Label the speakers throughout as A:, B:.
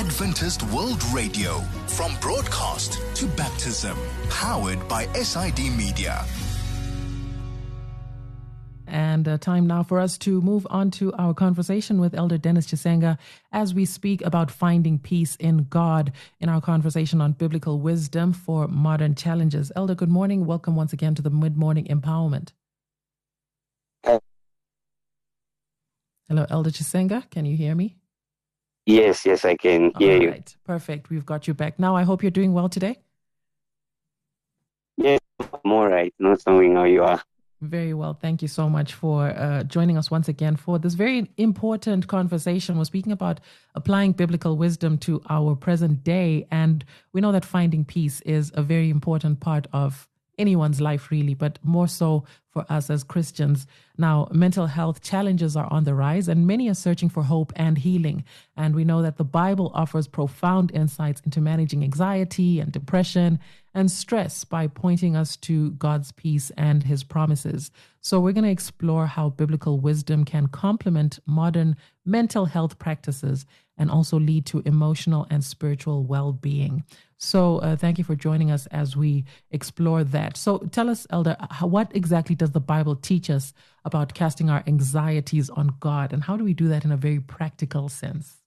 A: Adventist World Radio, from broadcast to baptism, powered by SID Media.
B: And time now for us to move on to our conversation with Elder Dennis Chisenga as we speak about finding peace in God in our conversation on biblical wisdom for modern challenges. Elder, good morning. Welcome once again to the Mid-Morning Empowerment. Hello, Elder Chisenga. Can you hear me?
C: Yes, I can hear you.
B: All right, perfect. We've got you back. Now, I hope you're doing well today.
C: Yes, I'm all right. Not knowing how you are.
B: Very well. Thank you so much for joining us once again for this very important conversation. We're speaking about applying biblical wisdom to our present day. And we know that finding peace is a very important part of anyone's life, really, but more so for us as Christians. Now, mental health challenges are on the rise, and many are searching for hope and healing. And we know that the Bible offers profound insights into managing anxiety and depression and stress by pointing us to God's peace and his promises. So we're going to explore how biblical wisdom can complement modern mental health practices and also lead to emotional and spiritual well-being. So thank you for joining us as we explore that. So tell us, Elder, what exactly does the Bible teach us about casting our anxieties on God, and how do we do that in a very practical sense?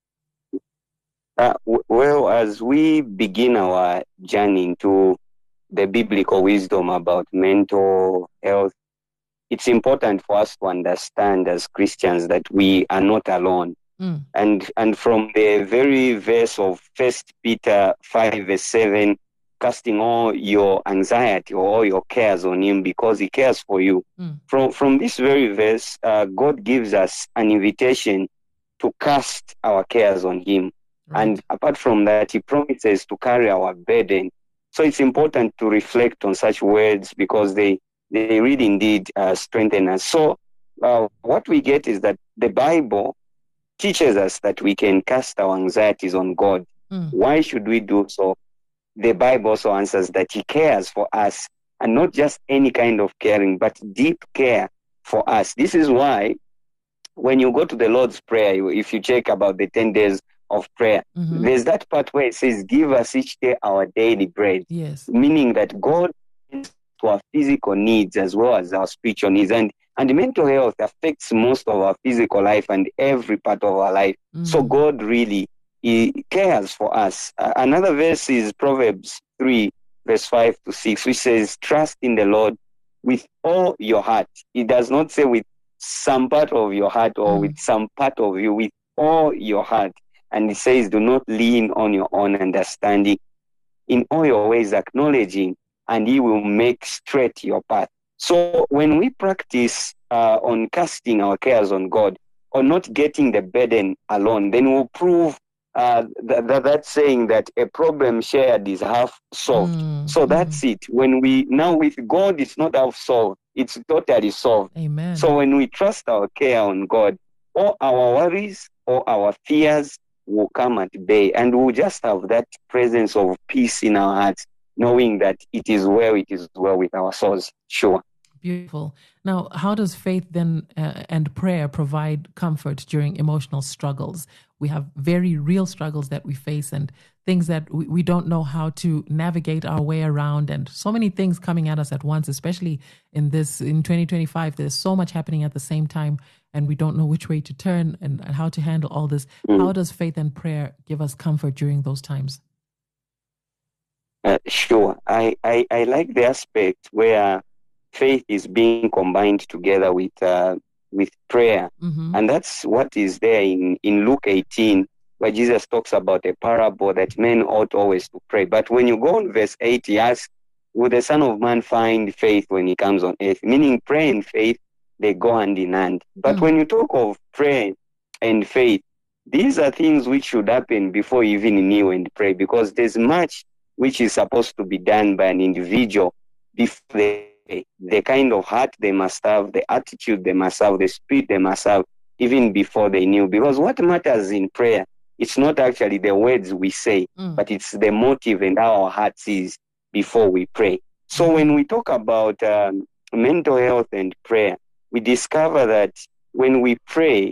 C: Well, as we begin our journey into the biblical wisdom about mental health, it's important for us to understand as Christians that we are not alone. And from the very verse of 1 Peter 5 verse 7, casting all your anxiety or all your cares on him because he cares for you. From this very verse, God gives us an invitation to cast our cares on him. Right. And apart from that, he promises to carry our burden. So it's important to reflect on such words because they really indeed strengthen us. So what we get is that the Bible teaches us that we can cast our anxieties on God. Why should we do so? The Bible also answers that he cares for us, and not just any kind of caring, but deep care for us. This is why when you go to the Lord's Prayer, if you check about the 10 days of prayer, there's that part where it says, give us each day our daily bread.
B: Yes.
C: Meaning that God is to our physical needs as well as our spiritual needs. And mental health affects most of our physical life and every part of our life. So God really he cares for us. Another verse is Proverbs 3, verse 5 to 6, which says, trust in the Lord with all your heart. It does not say with some part of your heart or with some part of you, with all your heart. And it says, do not lean on your own understanding. In all your ways acknowledging, and he will make straight your path. So when we practice on casting our cares on God, or not getting the burden alone, then we'll prove that saying that a problem shared is half solved. So that's it. When we now with God, it's not half solved; it's totally solved.
B: Amen.
C: So when we trust our care on God, all our worries, all our fears will come at bay, and we'll just have that presence of peace in our hearts, knowing that it is well with our souls. Sure.
B: Beautiful. Now, how does faith then and prayer provide comfort during emotional struggles? We have very real struggles that we face and things that we don't know how to navigate our way around, and so many things coming at us at once, especially in 2025. There's so much happening at the same time, and we don't know which way to turn and how to handle all this. How does faith and prayer give us comfort during those times?
C: Sure. I like the aspect where faith is being combined together with prayer. And that's what is there in Luke 18, where Jesus talks about a parable that men ought always to pray. But when you go on verse 8, he asks, will the Son of Man find faith when he comes on earth? Meaning prayer and faith, they go hand in hand. But when you talk of prayer and faith, these are things which should happen before you even kneel and pray, because there's much which is supposed to be done by an individual before the kind of heart they must have, the attitude they must have, the spirit they must have, even before they kneel. Because what matters in prayer, it's not actually the words we say, but it's the motive and how our hearts is before we pray. So when we talk about mental health and prayer, we discover that when we pray,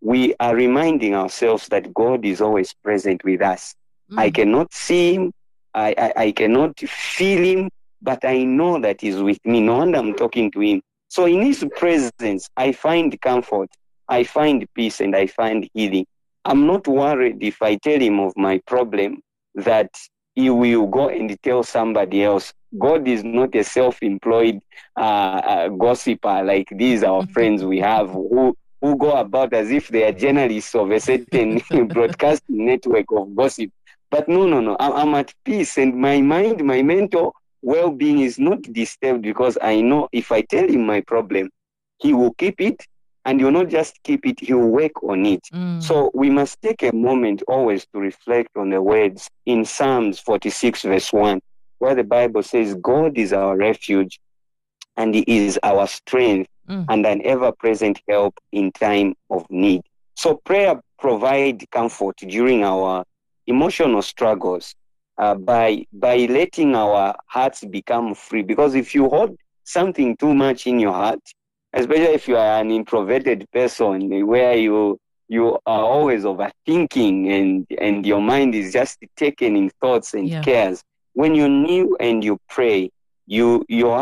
C: we are reminding ourselves that God is always present with us. I cannot see him, I cannot feel him, but I know that he's with me. No wonder I'm talking to him. So in his presence, I find comfort, I find peace, and I find healing. I'm not worried if I tell him of my problem that he will go and tell somebody else. God is not a self-employed gossiper like these our friends we have who go about as if they are journalists of a certain broadcasting network of gossip. But no. I'm at peace, and my mind, my mental well-being is not disturbed, because I know if I tell him my problem, he will keep it, and he will not just keep it, he will work on it. So we must take a moment always to reflect on the words in Psalms 46 verse 1, where the Bible says, God is our refuge, and he is our strength, and an ever-present help in time of need. So prayer provides comfort during our emotional struggles, by letting our hearts become free. Because if you hold something too much in your heart, especially if you are an introverted person where you are always overthinking and your mind is just taken in thoughts and cares, when you kneel and you pray, your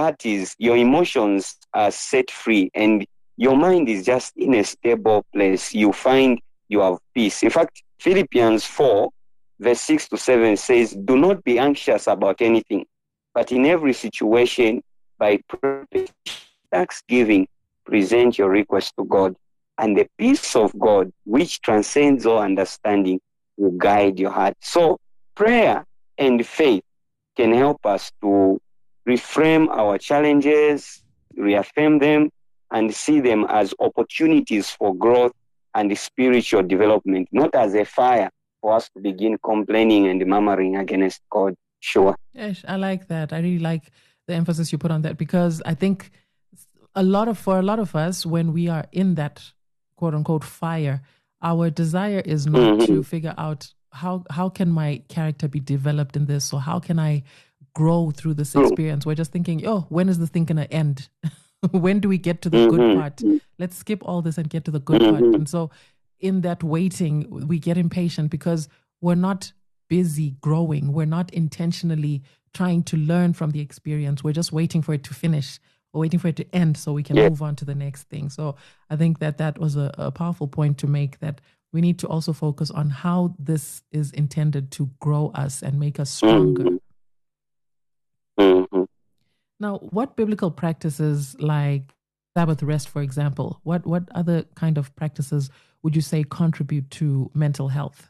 C: emotions are set free, and your mind is just in a stable place. You find you have peace. In fact, Philippians 4 verse 6 to 7 says, do not be anxious about anything, but in every situation, by prayer, thanksgiving, present your request to God, and the peace of God, which transcends all understanding, will guide your heart. So prayer and faith can help us to reframe our challenges, reaffirm them, and see them as opportunities for growth and spiritual development, not as a fire for us to begin complaining and murmuring against God. Sure.
B: Yes, I like that. I really like the emphasis you put on that, because I think for a lot of us, when we are in that quote unquote fire, our desire is not to figure out how can my character be developed in this, or how can I grow through this experience. We're just thinking, when is this thing going to end? When do we get to the good part? Let's skip all this and get to the good part. And so in that waiting, we get impatient because we're not busy growing. We're not intentionally trying to learn from the experience. We're just waiting for it to finish, or waiting for it to end so we can move on to the next thing. So I think that was a powerful point to make, that we need to also focus on how this is intended to grow us and make us stronger. Now, what biblical practices like Sabbath rest, for example, what other kind of practices would you say contribute to mental health?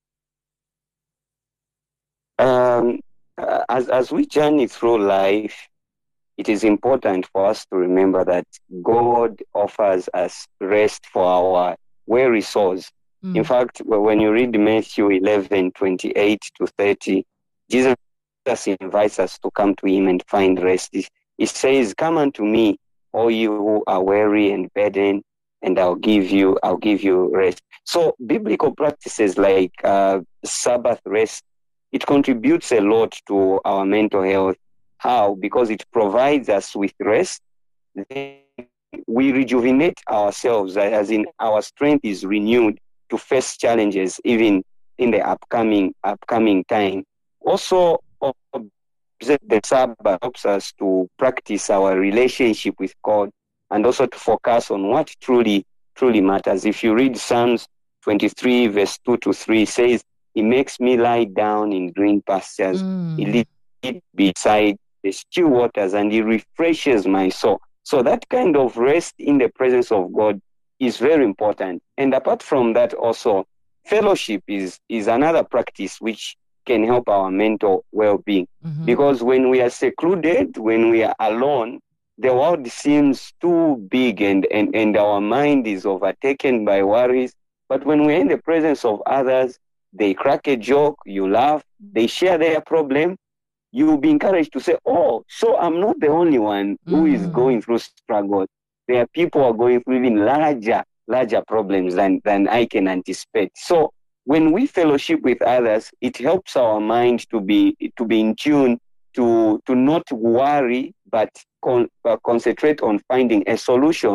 C: As we journey through life, it is important for us to remember that God offers us rest for our weary souls. In fact, when you read Matthew 11:28 to 30, Jesus invites us to come to him and find rest. He says, come unto me, all you who are weary and burdened, and I'll give you rest. So biblical practices like Sabbath rest, it contributes a lot to our mental health. How? Because it provides us with rest. Then we rejuvenate ourselves, as in our strength is renewed to face challenges even in the upcoming time. Also, the Sabbath helps us to practice our relationship with God, and also to focus on what truly matters. If you read Psalms 23 verse 2 to 3, it says, he makes me lie down in green pastures. He leads me beside the still waters, and he refreshes my soul. So that kind of rest in the presence of God is very important. And apart from that, also fellowship is another practice which can help our mental well-being. Because when we are secluded, when we are alone, the world seems too big and our mind is overtaken by worries. But when we're in the presence of others, they crack a joke, you laugh, they share their problem, you will be encouraged to say, oh, so I'm not the only one who is going through struggles. There are people who are going through even larger problems than I can anticipate. So when we fellowship with others, it helps our mind to be in tune, to not worry, but concentrate on finding a solution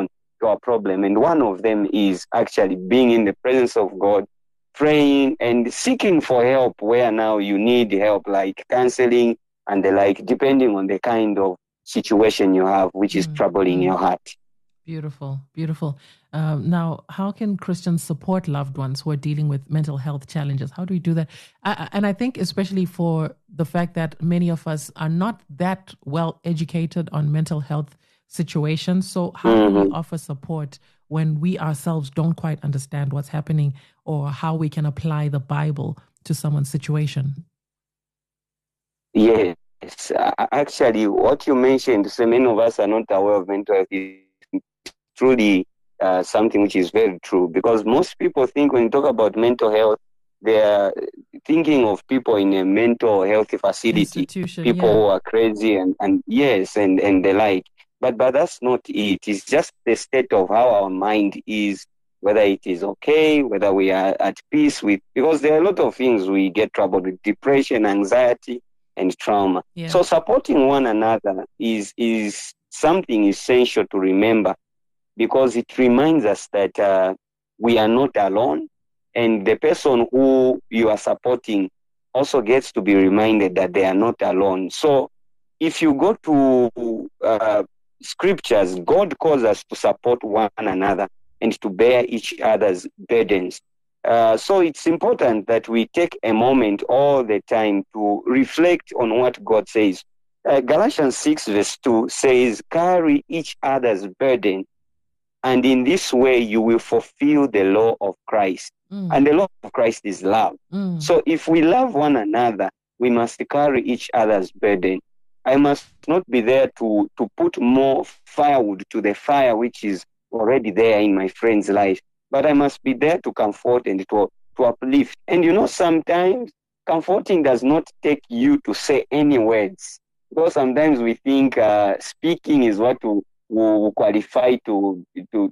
C: to our problem. And one of them is actually being in the presence of God, praying and seeking for help where now you need help, like counseling and the like, depending on the kind of situation you have, which is troubling your heart.
B: Beautiful, beautiful. Now, how can Christians support loved ones who are dealing with mental health challenges? How do we do that? And I think especially for the fact that many of us are not that well educated on mental health situations. So how do we offer support when we ourselves don't quite understand what's happening, or how we can apply the Bible to someone's situation?
C: Yes. Actually, what you mentioned, so many of us are not aware of mental health, is truly something which is very true, because most people think when you talk about mental health, they are thinking of people in a mental health facility, people who are crazy and yes, and the like. But that's not it. It's just the state of how our mind is, whether it is okay, whether we are at peace with, because there are a lot of things we get troubled with: depression, anxiety, and trauma.
B: Yeah.
C: So supporting one another is something essential to remember, because it reminds us that we are not alone, and the person who you are supporting also gets to be reminded that they are not alone. So if you go to scriptures, God calls us to support one another and to bear each other's burdens. So it's important that we take a moment all the time to reflect on what God says. Galatians 6 verse 2 says, carry each other's burden, and in this way you will fulfill the law of Christ. And the law of Christ is love. So if we love one another, we must carry each other's burden. I must not be there to put more firewood to the fire which is already there in my friend's life, but I must be there to comfort and to uplift. And sometimes comforting does not take you to say any words, because sometimes we think speaking is what will qualify to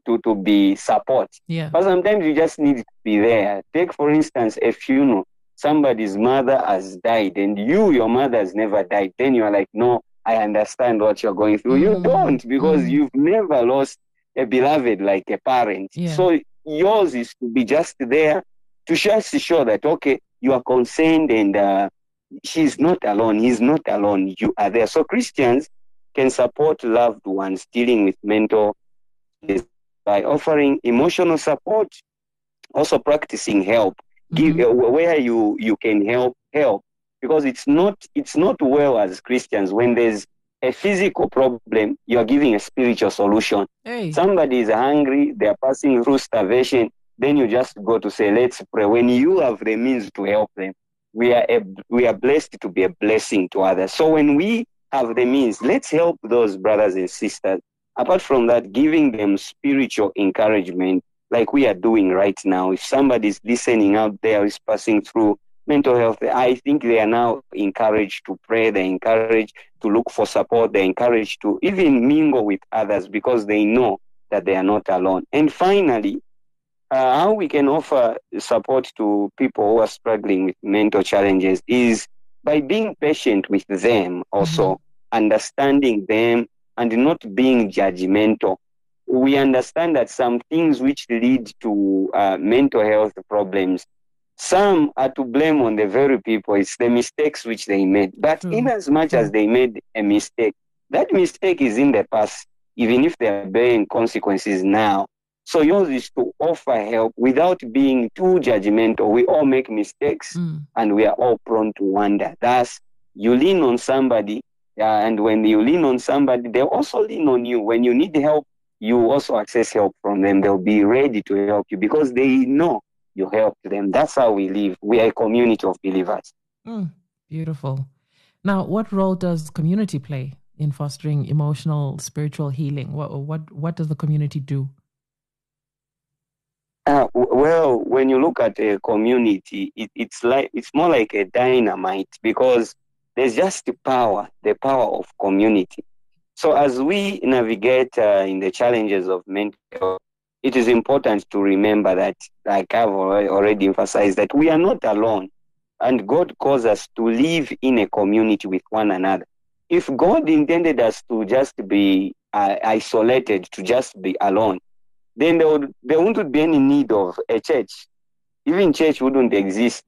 C: be support.
B: Yeah.
C: But sometimes you just need to be there. Take, for instance, a funeral. Somebody's mother has died, and your mother has never died. Then you are like, no, I understand what you're going through. You don't, because you've never lost a beloved like a parent.
B: Yeah.
C: So yours is to be just there to just show that, okay, you are concerned, and she's not alone. He's not alone. You are there. So Christians can support loved ones dealing with mental illness by offering emotional support, also practicing help. Give where you can help, because it's not well as Christians when there's a physical problem, you are giving a spiritual solution.
B: Hey.
C: Somebody is hungry, they are passing through starvation, then you just go to say, let's pray. When you have the means to help them, we are blessed to be a blessing to others. So when we have the means, let's help those brothers and sisters. Apart from that, giving them spiritual encouragement, like we are doing right now. If somebody's listening out there is passing through mental health, I think they are now encouraged to pray, they're encouraged to look for support, they're encouraged to even mingle with others, because they know that they are not alone. And finally, how we can offer support to people who are struggling with mental challenges is by being patient with them, also understanding them and not being judgmental. We understand that some things which lead to mental health problems, some are to blame on the very people. It's the mistakes which they made. But in as much as they made a mistake, that mistake is in the past, even if they are bearing consequences now. So yours is to offer help without being too judgmental. We all make mistakes and we are all prone to wander. Thus, you lean on somebody, and when you lean on somebody, they'll also lean on you. When you need help, you also access help from them. They'll be ready to help you because they know you helped them. That's how we live. We are a community of believers.
B: Beautiful. Now, what role does community play in fostering emotional, spiritual healing? What does the community do?
C: Well, when you look at a community, it's more like a dynamite, because there's just the power of community. So as we navigate in the challenges of mental health, it is important to remember that, like I've already emphasized, that we are not alone. And God calls us to live in a community with one another. If God intended us to just be isolated, to just be alone, then there wouldn't be any need of a church. Even church wouldn't exist.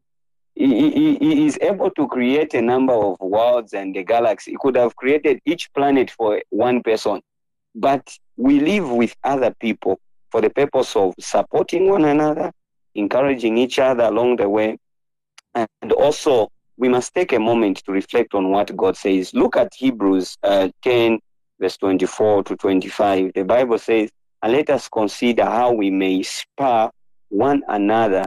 C: He is able to create a number of worlds and the galaxy. He could have created each planet for one person. But we live with other people for the purpose of supporting one another, encouraging each other along the way. And also, we must take a moment to reflect on what God says. Look at Hebrews 10, verse 24 to 25. The Bible says, and let us consider how we may spur one another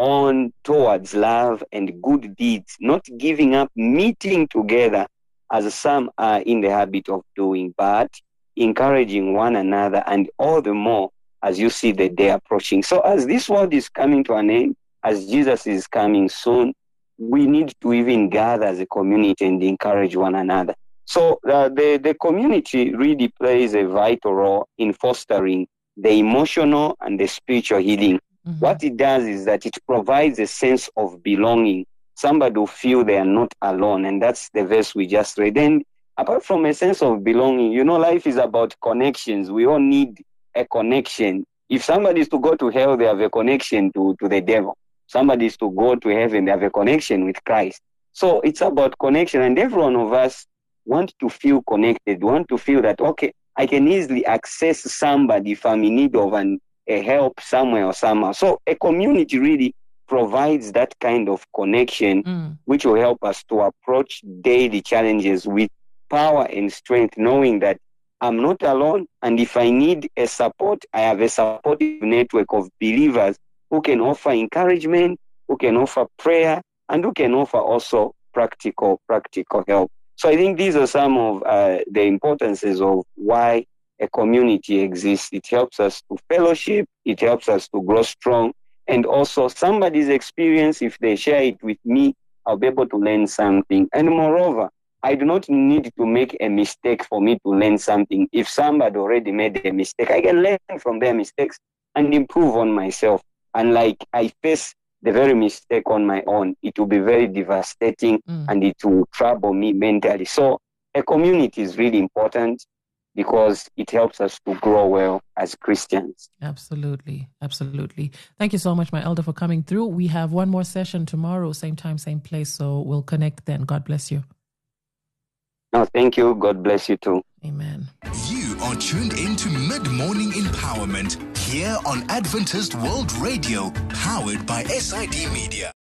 C: on towards love and good deeds, not giving up meeting together as some are in the habit of doing, but encouraging one another, and all the more as you see the day approaching. So as this world is coming to an end, as Jesus is coming soon, we need to even gather as a community and encourage one another. So the community really plays a vital role in fostering the emotional and the spiritual healing. Mm-hmm. What it does is that it provides a sense of belonging. Somebody will feel they are not alone, and that's the verse we just read. And apart from a sense of belonging, life is about connections. We all need a connection. If somebody is to go to hell, they have a connection to the devil. Somebody is to go to heaven, they have a connection with Christ. So it's about connection, and every one of us want to feel connected, want to feel that, okay, I can easily access somebody if I'm in need of a help somewhere or somehow. So a community really provides that kind of connection, which will help us to approach daily challenges with power and strength, knowing that I'm not alone, and if I need a support, I have a supportive network of believers who can offer encouragement, who can offer prayer, and who can offer also practical help. So I think these are some of the importances of why a community exists. It helps us to fellowship, it helps us to grow strong, and also somebody's experience, if they share it with me, I'll be able to learn something. And moreover, I do not need to make a mistake for me to learn something. If somebody already made a mistake, I can learn from their mistakes and improve on myself. And like I face the very mistake on my own, it will be very devastating and it will trouble me mentally. So a community is really important because it helps us to grow well as Christians.
B: Absolutely. Absolutely. Thank you so much, my elder, for coming through. We have one more session tomorrow, same time, same place. So we'll connect then. God bless you.
C: No, thank you. God bless you too.
B: Amen.
A: You are tuned into Mid-Morning Empowerment here on Adventist World Radio, powered by SID Media.